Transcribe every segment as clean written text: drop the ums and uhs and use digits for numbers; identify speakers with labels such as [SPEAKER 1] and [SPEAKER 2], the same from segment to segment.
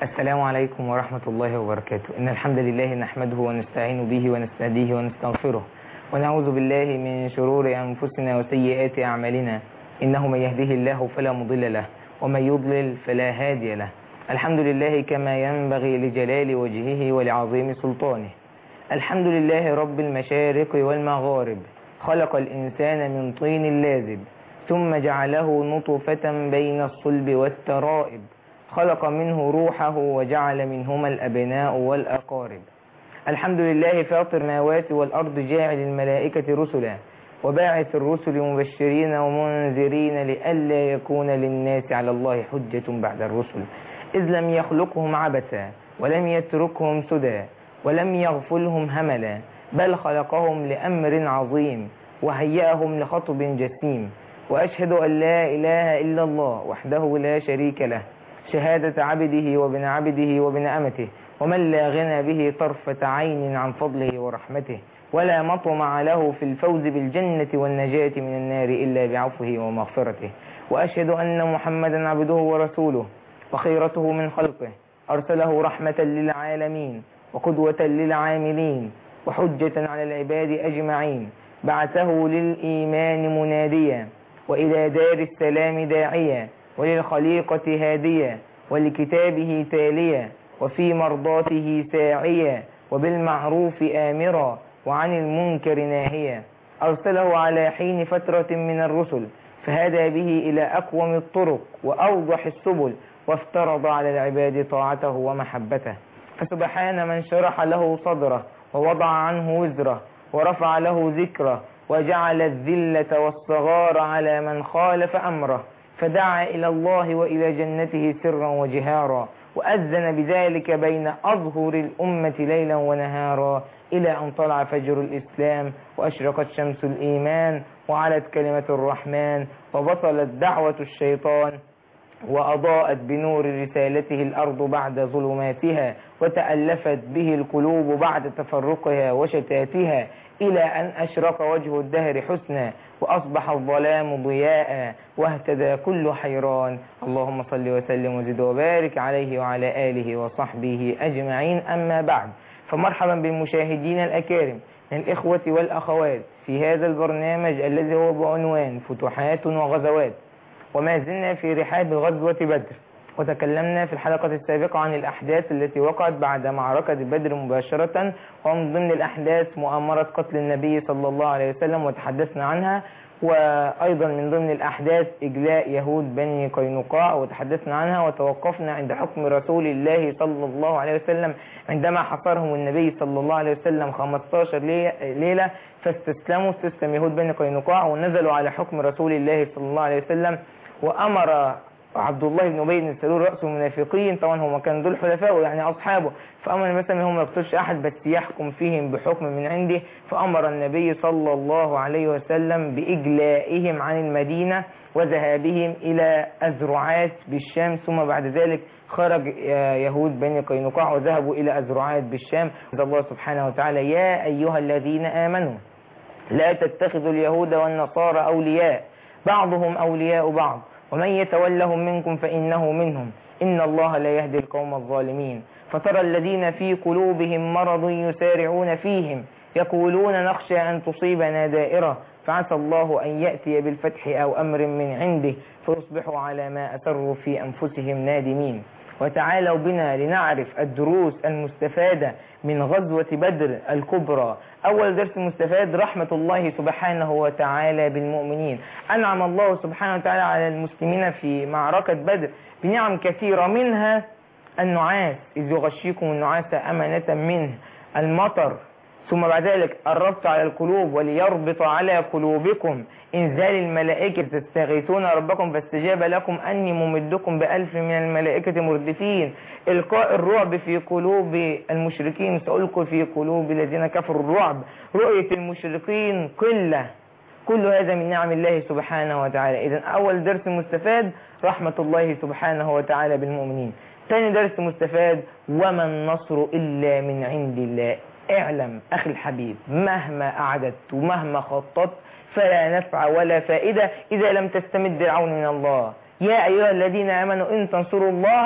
[SPEAKER 1] السلام عليكم ورحمة الله وبركاته. إن الحمد لله نحمده ونستعين به ونستهديه ونستغفره ونعوذ بالله من شرور أنفسنا وسيئات أعمالنا. إنه من يهده الله فلا مضل له ومن يضلل فلا هادي له. الحمد لله كما ينبغي لجلال وجهه ولعظيم سلطانه. الحمد لله رب المشارق والمغارب، خلق الإنسان من طين لازب ثم جعله نطفة بين الصلب والترائب، خلق منه روحه وجعل منهما الأبناء والأقارب. الحمد لله فاطر السماوات والأرض، جاعل الملائكة رسلا وباعث الرسل مبشرين ومنذرين لئلا يكون للناس على الله حجة بعد الرسل، إذ لم يخلقهم عبثا ولم يتركهم سدى ولم يغفلهم هملا، بل خلقهم لأمر عظيم وهيأهم لخطب جسيم. وأشهد أن لا إله إلا الله وحده لا شريك له، شهادة عبده وابن عبده وابن أمته، ومن لا غنى به طرفة عين عن فضله ورحمته، ولا مطمع له في الفوز بالجنة والنجاة من النار إلا بعفوه ومغفرته. وأشهد أن محمدا عبده ورسوله وخيرته من خلقه، أرسله رحمة للعالمين وقدوة للعاملين وحجة على العباد أجمعين، بعثه للإيمان مناديا وإلى دار السلام داعيا وللخليقة هاديا ولكتابه تاليا وفي مرضاته ساعيا وبالمعروف آمرا وعن المنكر ناهيا. أرسله على حين فترة من الرسل فهدى به إلى أقوم الطرق وأوضح السبل، وافترض على العباد طاعته ومحبته. فسبحان من شرح له صدره ووضع عنه وزره ورفع له ذكره وجعل الذلة والصغار على من خالف أمره، فدعا إلى الله وإلى جنته سرا وجهارا، وأذن بذلك بين أظهر الأمة ليلا ونهارا، إلى أن طلع فجر الإسلام وأشرقت شمس الإيمان وعلت كلمة الرحمن وبطلت دعوة الشيطان وأضاءت بنور رسالته الأرض بعد ظلماتها، وتألفت به القلوب بعد تفرقها وشتاتها، إلى أن أشرق وجه الدهر حسنا وأصبح الظلام ضياء واهتدى كل حيران. اللهم صل وسلم وزد وبارك عليه وعلى آله وصحبه أجمعين. أما بعد، فمرحبا بالمشاهدين الأكارم من الإخوة والأخوات في هذا البرنامج الذي هو بعنوان فتوحات وغزوات. وما زلنا في رحاب غزوة بدر، وتكلمنا في الحلقة السابقة عن الأحداث التي وقعت بعد معركة بدر مباشرة، ومن ضمن الأحداث مؤامرة قتل النبي صلى الله عليه وسلم وتحدثنا عنها، وأيضا من ضمن الأحداث إجلاء يهود بني قينقاع وتحدثنا عنها، وتوقفنا عند حكم رسول الله صلى الله عليه وسلم عندما حصرهم النبي صلى الله عليه وسلم 15 ليلة فاستسلموا، استسلم يهود بني قينقاع ونزلوا على حكم رسول الله صلى الله عليه وسلم. وأمر عبد الله بن أبي بن سلول رأس المنافقين، طبعا هم كانوا دول حلفاء يعني أصحابه، فأمر مثلا هم ما يقتلش أحد بس يحكم فيهم بحكم من عنده، فأمر النبي صلى الله عليه وسلم بإجلائهم عن المدينة وذهابهم إلى أزرعات بالشام، ثم بعد ذلك خرج يهود بني قينقاع وذهبوا إلى أزرعات بالشام. الله سبحانه وتعالى: يا أيها الذين آمنوا لا تتخذوا اليهود والنصارى أولياء بعضهم أولياء بعض ومن يتولهم منكم فإنه منهم إن الله لا يهدي القوم الظالمين. فترى الذين في قلوبهم مرض يسارعون فيهم يقولون نخشى أن تصيبنا دائرة فعسى الله أن يأتي بالفتح أو أمر من عنده فيصبحوا على ما أسروا في أنفسهم نادمين. وتعالوا بنا لنعرف الدروس المستفادة من غزوة بدر الكبرى. أول درس مستفاد: رحمة الله سبحانه وتعالى بالمؤمنين. أنعم الله سبحانه وتعالى على المسلمين في معركة بدر بنعم كثيرة، منها النعاس، إذ يغشيكم النعاس أمنة منه، المطر، ثم بعد ذلك الربط على القلوب وليربط على قلوبكم، إنزال الملائكة تستغيثون ربكم فاستجاب لكم أني ممدكم ب1000 من الملائكة مردفين، إلقاء الرعب في قلوب المشركين، سألقي في قلوب الذين كفروا الرعب، رؤية المشركين قلة، كل هذا من نعم الله سبحانه وتعالى. إذن أول درس مستفاد: رحمة الله سبحانه وتعالى بالمؤمنين. ثاني درس مستفاد: وما النصر إلا من عند الله. اعلم أخي الحبيب، مهما أعددت ومهما خططت فلا نفع ولا فائدة إذا لم تستمد العون من الله. يا أيها الذين آمنوا إن تنصروا الله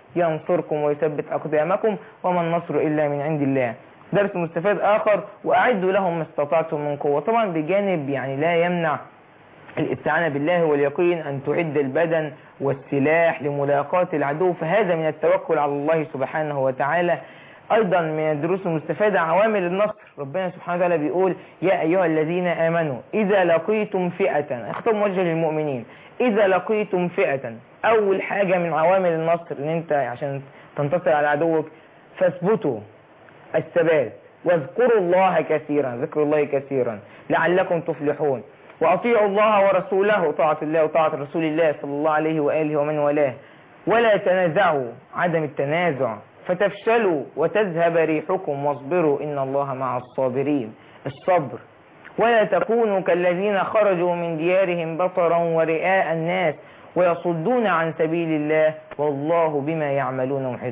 [SPEAKER 1] ينصركم ويثبت أقدامكم وما النصر إلا من عند الله. درس مستفاد آخر: وأعدوا لهم ما استطعتم من قوة. طبعا بجانب لا يمنع الاستعانة بالله واليقين أن تعد البدن والسلاح لملاقاة العدو، فهذا من التوكل على الله سبحانه وتعالى. أيضا من الدروس المستفادة عوامل النصر. ربنا سبحانه وتعالى بيقول: يا أيها الذين آمنوا إذا لقيتم فئة، خطاب موجه للمؤمنين، إذا لقيتم فئة. أول حاجة من عوامل النصر إن أنت عشان تنتصر على عدوك فاثبتوا الثبات، واذكروا الله كثيرا، ذكر الله كثيرا لعلكم تفلحون، وأطيعوا الله ورسوله، طاعة الله وطاعة رسول الله صلى الله عليه وآله ومن والاه، ولا تنازعوا، عدم التنازع، فتفشلوا وتذهب ريحكم، واصبروا إن الله مع الصابرين، الصبر. ولا تكونوا كالذين خرجوا من ديارهم بطرا ورئاء الناس ويصدون عن سبيل الله والله بما يعملون محيط.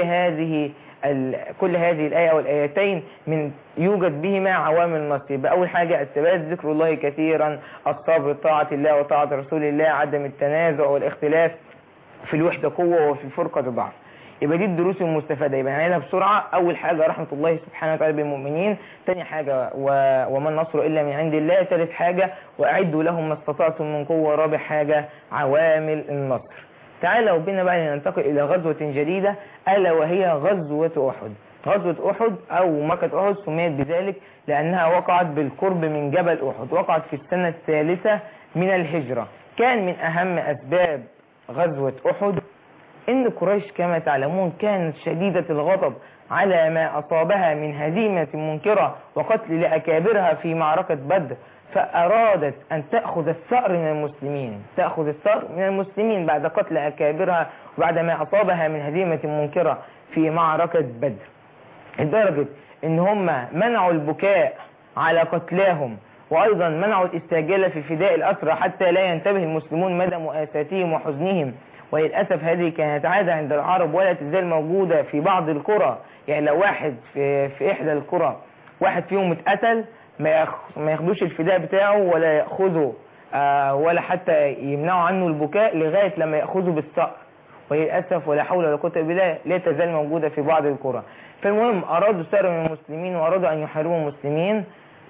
[SPEAKER 1] كل هذه الآية والآيتين من يوجد بهما عوامل النصر. بأول حاجة الثبات، ذكر الله كثيرا، الصبر، طاعة الله وطاعة رسول الله، عدم التنازع والاختلاف، في الوحدة قوة وفي الفرقة ضعف. يبقى دي الدروس المستفادة، يبقى نعيدها بسرعة. أول حاجة رحمة الله سبحانه وتعالى بالمؤمنين، ثاني حاجة وما النصر إلا من عند الله، ثالث حاجة وأعدوا لهم ما استطعتم من قوة، رابع حاجة عوامل النصر. تعالوا بنا بقى ننتقل إلى غزوة جديدة، ألا وهي غزوة أحد. غزوة أحد أو معركة أحد سميت بذلك لأنها وقعت بالقرب من جبل أحد، وقعت في السنة الثالثة من الهجرة. كان من أهم أسباب غزوة أحد إن قريش كما تعلمون كانت شديدة الغضب على ما أصابها من هزيمة منكرة وقتل لأكابرها في معركة بدر، فأرادت أن تأخذ الثأر من المسلمين بعد قتل أكابرها وبعد ما أصابها من هزيمة منكرة في معركة بدر، لدرجة إن هم منعوا البكاء على قتلاهم، وأيضا منعوا الاستعجال في فداء الأسرى حتى لا ينتبه المسلمون مدى مؤاساتهم وحزنهم. وللأسف هذه كانت عادة عند العرب ولا تزال موجودة في بعض القرى. يعني لو واحد في إحدى القرى واحد فيهم اتقتل ما ياخدوش الفداء بتاعه ولا يأخذوا ولا حتى يمنعوا عنه البكاء لغاية لما يأخذوا بالثأر. وللأسف ولا حول ولا قوة إلا بالله لا تزال موجودة في بعض القرى. فالمهم أرادوا الثأر من المسلمين وأرادوا أن يحاربوا المسلمين.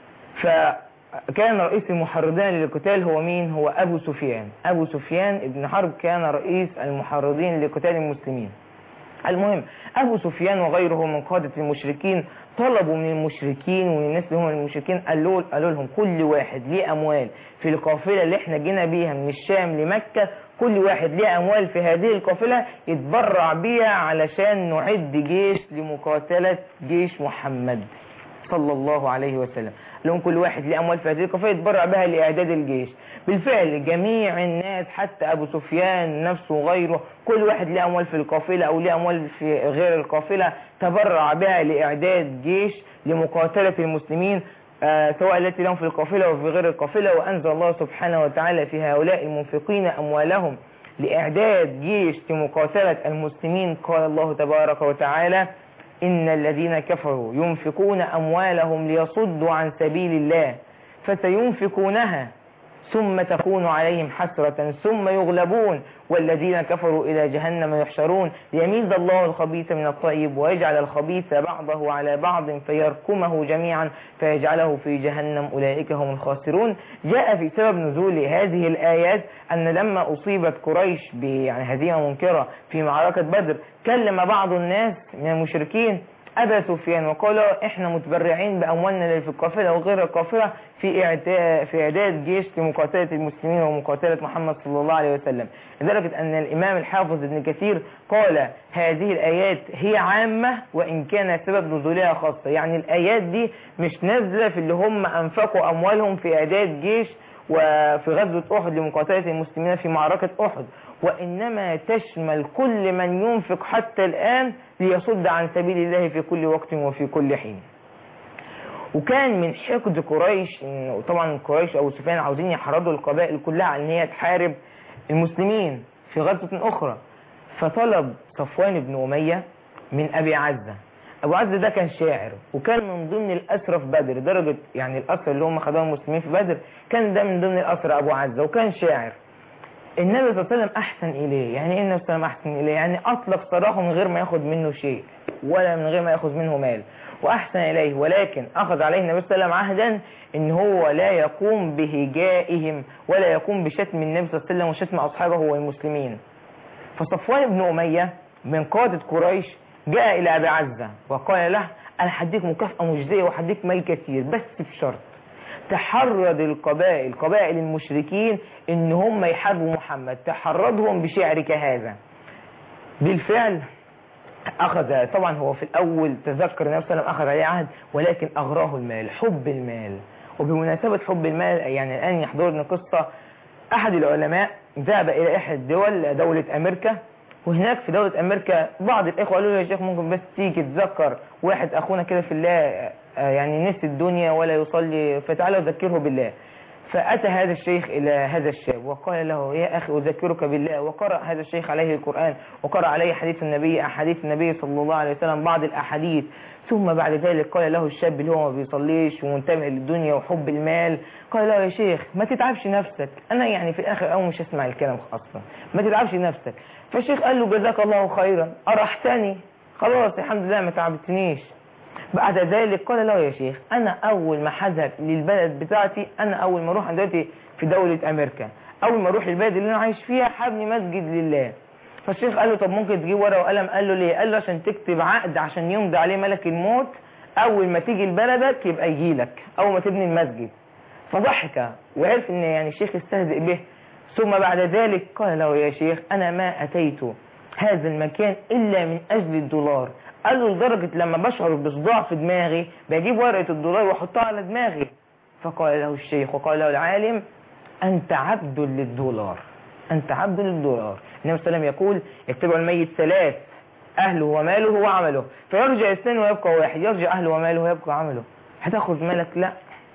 [SPEAKER 1] فكان رئيس المحرضين للقتال هو مين؟ هو أبو سفيان ابن حرب كان رئيس المحرضين لقتال المسلمين. المهم أبو سفيان وغيره من قادة المشركين طلبوا من المشركين ومن الناس اللي هم المشركين، قالوا لهم كل واحد ليه أموال في القافلة اللي احنا جينا بيها من الشام لمكة، كل واحد ليه أموال في هذه القافلة يتبرع بيها علشان نعد جيش لمقاتلة جيش محمد صلى الله عليه وسلم. لهم كل واحد ليه أموال في هذه القافلة يتبرع بها لإعداد الجيش. بالفعل جميع الناس حتى أبو سفيان نفسه وغيره كل واحد ليه أموال في القافلة أو ليه أموال في غير القافلة تبرع بها لإعداد جيش لمقاتلة المسلمين سواء التي لهم في القافلة وفي غير القافلة. وأنزل الله سبحانه وتعالى في هؤلاء المنفقين أموالهم لإعداد جيش لمقاتلة المسلمين. قال الله تبارك وتعالى: إن الذين كفروا ينفقون أموالهم ليصدوا عن سبيل الله فسينفقونها ثم تكون عليهم حسرة ثم يغلبون والذين كفروا إلى جهنم يحشرون ليميز الله الخبيث من الطيب ويجعل الخبيث بعضه على بعض فيركمه جميعا فيجعله في جهنم أولئك هم الخاسرون. جاء في سبب نزول هذه الآيات أن لما أصيبت قريش بهزيمة منكرة في معركة بدر كلم بعض الناس من المشركين أبا سفيان وقالوا إحنا متبرعين بأموالنا اللي في القافلة وغير القافلة في إعداد جيش لمقاتلة المسلمين ومقاتلة محمد صلى الله عليه وسلم، لدرجة أن الإمام الحافظ ابن كثير قال هذه الآيات هي عامة وإن كان سبب نزولها خاصة. يعني الآيات دي مش نازلة في اللي هم أنفقوا أموالهم في إعداد جيش وفي غزوة أحد لمقاتلة المسلمين في معركة أحد، وإنما تشمل كل من ينفق حتى الآن ليصد عن سبيل الله في كل وقت وفي كل حين. وكان من حقد قريش، طبعا قريش أو سفيان عاوزين يحرضوا القبائل كلها على أن هي تحارب المسلمين في غزوة أخرى، فطلب صفوان بن أمية من أبي عزة. أبو عزة ده كان شاعر وكان من ضمن الأسرى في بدر، درجة يعني الأسرى اللي هم خدوهم المسلمين في بدر كان ده من ضمن الأسرى أبو عزة وكان شاعر. النبي صلى الله عليه وسلم أحسن إليه. يعني إيه النبي صلى الله عليه وسلم أحسن إليه؟ يعني أطلق سراحه من غير ما ياخد منه شيء ولا من غير ما ياخد منه مال، وأحسن إليه، ولكن أخذ عليه النبي صلى الله عليه وسلم عهدا إن هو لا يقوم بهجائهم ولا يقوم بشتم النبي صلى الله عليه وسلم وشتم أصحابه والمسلمين. فصفوان بن أمية من قادة قريش جاء إلى أبي عزة وقال له أنا هديك مكافأة مجزية وهديك مال كثير، بس بشرط تحرض القبائل، قبائل المشركين، إن هم يحاربوا محمد، تحرضهم بشعرك هذا. بالفعل أخذ، طبعا هو في الأول تذكر النبي صلى الله عليه وسلم أخذ عليه عهد، ولكن أغراه المال، حب المال. وبمناسبة حب المال يعني الآن يحضرنا قصة. أحد العلماء ذهب إلى إحدى الدول، دولة أمريكا، وهناك في دولة أمريكا بعض الإخوة قالوا له يا شيخ ممكن بس تيجي تذكر واحد أخونا كده في الله يعني نسي الدنيا ولا يصلي، فتعالى أذكره بالله. فأتى هذا الشيخ إلى هذا الشاب وقال له يا أخي أذكرك بالله، وقرأ هذا الشيخ عليه القرآن وقرأ عليه أحاديث النبي صلى الله عليه وسلم، بعض الأحاديث. ثم بعد ذلك قال له الشاب اللي هو ما بيصليش ومنتبه للدنيا وحب المال، قال له يا شيخ ما تتعبش نفسك، أنا يعني في الآخر أو مش هسمع الكلام أصلا، ما تتعبش نفسك. فالشيخ قال له جزاك الله خيرا أرحتني، خلاص الحمد لله ما تعبتنيش. بعد ذلك قال له يا شيخ أنا أول ما هذهب للبلد بتاعتي، أنا أول ما أروح دلوقتي في دولة أمريكا، أول ما أروح البلد اللي أنا عايش فيها هبني مسجد لله. فالشيخ قال له طب ممكن تجيب ورقة وقلم؟ قال له ليه؟ قال له عشان تكتب عقد عشان يمضي عليه ملك الموت، أول ما تيجي لبلدك يبقى يجيلك أول ما تبني المسجد. فضحك وعرف إن يعني الشيخ استهزئ به. ثم بعد ذلك قال له يا شيخ أنا ما أتيت هذا المكان إلا من أجل الدولار. قال له لدرجة لما بشعر بصداع في دماغي بجيب ورقة الدولار واحطها على دماغي. فقال له الشيخ وقال له العالم أنت عبد للدولار، أنت عبد للدولار. النبي صلى الله عليه وسلم يقول يتبع الميت ثلاث، أهله وماله وعمله، فيرجع اثنين ويبقى واحد، يرجع أهله وماله ويبقى عمله. هتاخذ مالك؟ لا،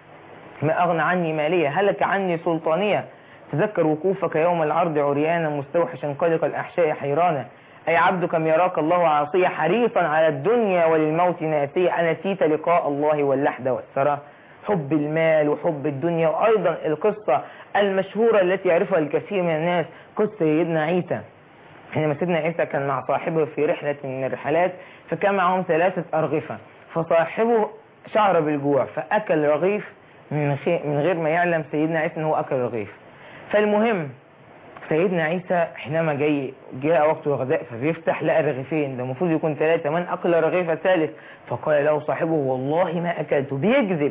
[SPEAKER 1] ما أغنى عني مالية، هلك عني سلطانية. تذكر وقوفك يوم العرض عريانا مستوحشا قلق الأحشاء حيرانا، أي عبد كم يراك الله عاصية حريصا على الدنيا وللموت ناسية، أنسيت لقاء الله واللحد والثرى. حب المال وحب الدنيا. وأيضا القصة المشهورة التي يعرفها الكثير من الناس، قصة سيدنا عيسى، حينما سيدنا عيسى كان مع صاحبه في رحلة من الرحلات، فكان معهم 3 أرغفة، فصاحبه شعر بالجوع فأكل رغيف من غير ما يعلم سيدنا عيسى أنه أكل رغيف. فالمهم سيدنا عيسى حينما جاء وقت الغداء فبيفتح لقى رغيفين، ده المفروض يكون 3، من أكل رغيف ثالث؟ فقال له صاحبه والله ما أكلته، بيكذب.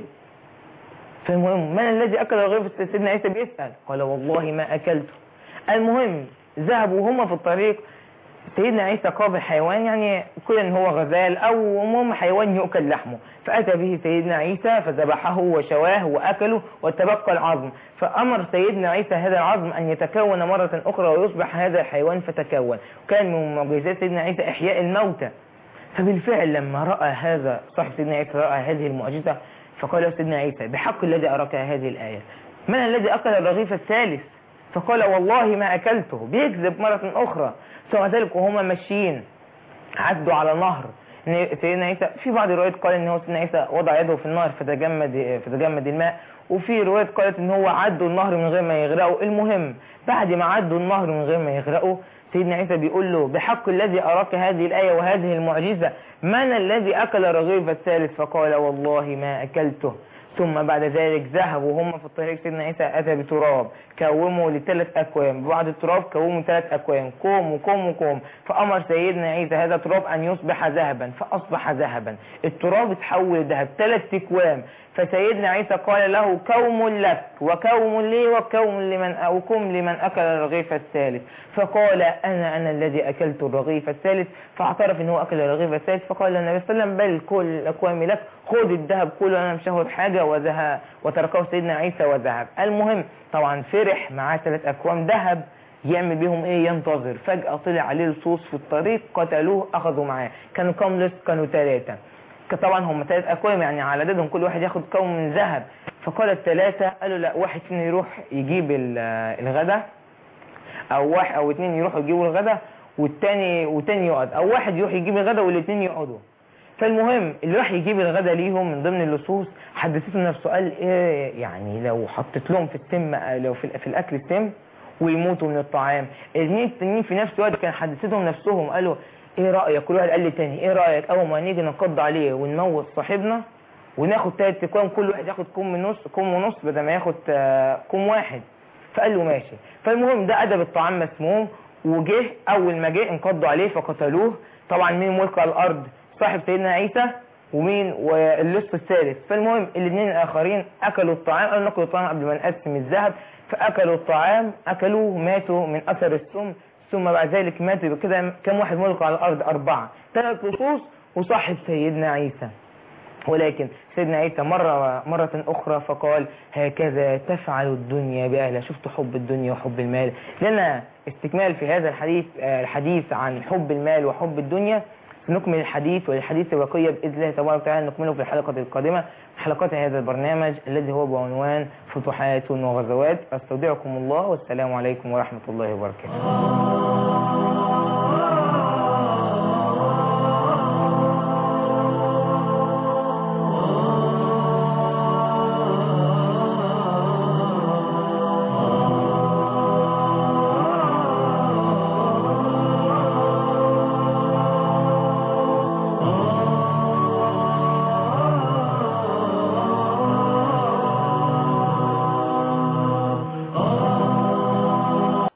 [SPEAKER 1] فالمهم من الذي أكل رغيف؟ سيدنا عيسى بيسأل، قال والله ما أكلته. المهم ذهبوا هما في الطريق، سيدنا عيسى قابل حيوان، يعني كل ان هو غزال او المهم حيوان يؤكل لحمه، فأتى به سيدنا عيسى فذبحه وشواه وأكله وتبقى العظم. فأمر سيدنا عيسى هذا العظم أن يتكون مرة أخرى ويصبح هذا الحيوان فتكون. كان من معجزات سيدنا عيسى إحياء الموتى. فبالفعل لما رأى هذا صاحب سيدنا عيسى رأى هذه المعجزة، فقال له سيدنا عيسى بحق الذي أراك هذه الآية من الذي أكل الرغيف الثالث؟ فقال والله ما أكلته، بيكذب مرة أخرى. ثم ذلك وهما ماشيين عدوا على نهر، سيدنا عيسى في بعض الروايات قال ان هو سيدنا عيسى وضع يده في النهر فتجمد الماء، وفي روايات قالت ان هو عدوا النهر من غير ما يغرقوا. المهم بعد ما عدوا النهر من غير ما يغرقوا، سيدنا عيسى بيقول له بحق الذي أراك هذه الآية وهذه المعجزة من الذي أكل الرغيف الثالث؟ فقال والله ما أكلته. ثم بعد ذلك ذهبوا هم في الطريق، سيدنا عيسى أتى بتراب كوموا ل3 أكوام، بعد التراب كوموا 3 أكوام، كوم وكوم وكوم. فأمر سيدنا عيسى هذا التراب أن يصبح ذهبا، فأصبح ذهبا، التراب اتحول لذهب 3 أكوام. فسيدنا عيسى قال له كوم لك وكوم لي وكوم لمن أكل الرغيف الثالث. فقال أنا الذي أكلت الرغيف الثالث، فاعترف أنه أكل الرغيف الثالث. فقال النبي صلى الله عليه وسلم بل كل الأكوام لك، خذ الذهب كله أنا مش هاخد حاجة، وذهب وتركه سيدنا عيسى وذهب. المهم طبعا فرح معاه 3 أكوام ذهب يعمل بهم ايه؟ ينتظر. فجأة طلع عليه لصوص في الطريق قتلوه، أخذوا معاه. كانوا كم لص؟ كانوا 3. طبعا هم 3 أكوام يعني على عددهم كل واحد ياخد كوم من ذهب. فقال ال3 قالوا لا، واحد فينا يروح يجيب الغداء، او واحد او 2 يروحوا يجيبوا الغداء والتاني يقعد، او واحد يروح يجيب الغداء والاثنين يقعدوا. فالمهم اللي راح يجيب الغداء ليهم من ضمن اللصوص حدثته نفسه، قال ايه يعني لو حطيت لهم في السم، لو في الاكل السم ويموتوا من الطعام. الاثنين التانيين في نفس الوقت كان حدثتهم نفسهم قالوا ايه رأيك؟ كل واحد قال لي تاني ايه رأيك اول ما نيجي ننقض عليه ونموت صاحبنا وناخد 3 كوم، كل واحد ياخد كوم ونص بدل ما ياخد كوم واحد. فقال له ماشي. فالمهم ده أدب الطعام مسموم، وجه أول ما جه انقضوا عليه فقتلوه. طبعا مين ملك على الأرض؟ صاحب سيدنا عيسى ومين واللص الثالث. فالمهم الاثنين الآخرين أكلوا الطعام، قالوا ناكل الطعام قبل ما نقسم الذهب. فأكلوا الطعام، أكلوه ماتوا من أثر السم. ثم بعد ذلك ماتوا. يبقى كده كم واحد ملك على الأرض؟ 4، 3 لصوص وصاحب سيدنا عيسى. ولكن سيدنا عيسى مرة أخرى فقال هكذا تفعل الدنيا بأهلها. شفتوا حب الدنيا وحب المال. لنا استكمال في هذا الحديث عن حب المال وحب الدنيا. نكمل الحديث والحديث البقية بإذن الله تبارك وتعالى نكمله في الحلقة القادمة، حلقات هذا البرنامج الذي هو بعنوان فتوحات وغزوات. أستودعكم الله والسلام عليكم ورحمة الله وبركاته.